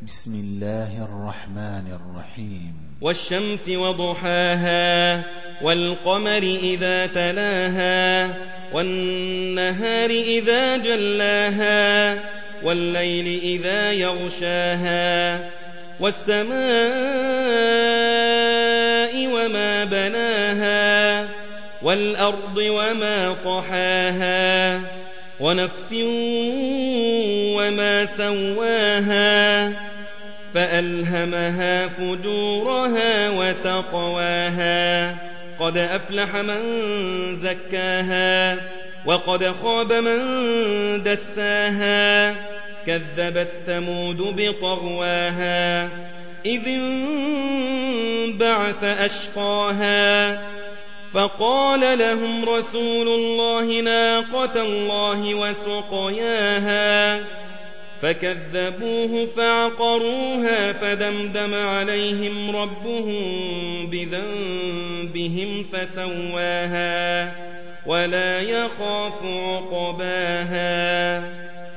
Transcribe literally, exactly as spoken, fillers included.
بسم الله الرحمن الرحيم والشمس وضحاها والقمر إذا تلاها والنهار إذا جلاها والليل إذا يغشاها والسماء وما بناها والأرض وما طحاها ونفس وما سواها فألهمها فجورها وتقواها قد أفلح من زكاها وقد خاب من دساها كذبت ثمود بطغواها إذ انبعث أشقاها فقال لهم رسول الله ناقة الله وسقياها فكذبوه فعقروها فدمدم عليهم ربهم بذنبهم فسواها ولا يخاف عقباها.